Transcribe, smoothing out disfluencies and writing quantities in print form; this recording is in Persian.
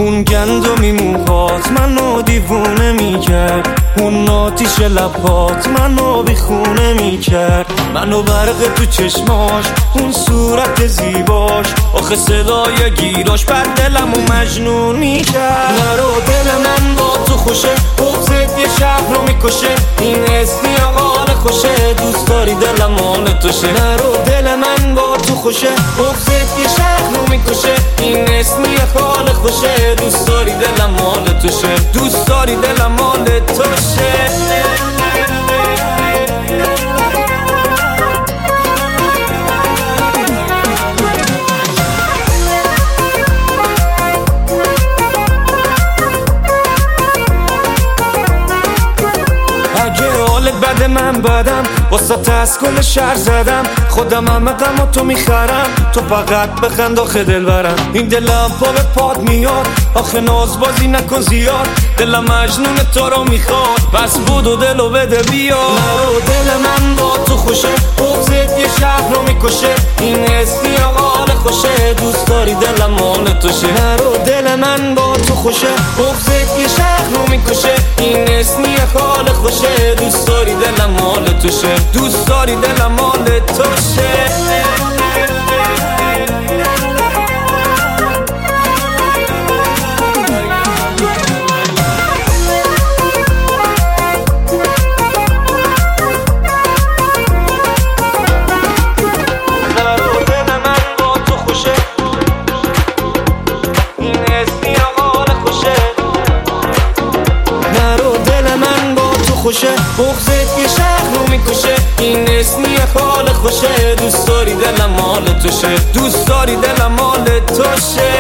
اون گندمی موهات منو دیوونه میکرد، اون آتیش لبات منو بیخونه میکرد، منو برق تو چشماش، اون صورت زیباش، آخه صدای گیراش بر دلمو مجنون میکرد. نرو دل من با تو خوشه، بغضت یه شهر رو میکشه، این اسمی حال خوشه، دوست داری دلم مال توشه. نرو دل من با تو خوشه، بغضت یه شهر رو میکشه، این اسمی حال خوشه، دوست داری دلم مال توشه، دوست داری دلم مال توشه. بده من بدم واسه از کل شهر زدم، خودم همه غم و تو میخرم، تو فقط بخند آخه دل برم. این دلم پا به پاد میاد، آخه ناز بازی نکن زیاد، دلم مجنون تو رو میخواد، بس بود و دلو بده بیا. نرو دل من با تو خوشه، بغضت یه شهر رو میکشه، این اسمی حال خوشه، دوست داری دلم مال توشه. نرو دل من با تو خوشه، بغضت یه شهر رو میکشه، این اسمی حال خوشه، دوست داری دلم مال توشه، دوست داری دلم مال توشه. بغضت یه شهر رو میکشه، این اسمی حال خوشه، دوست داری دلم مال توشه، دوست داری دلم مال توشه.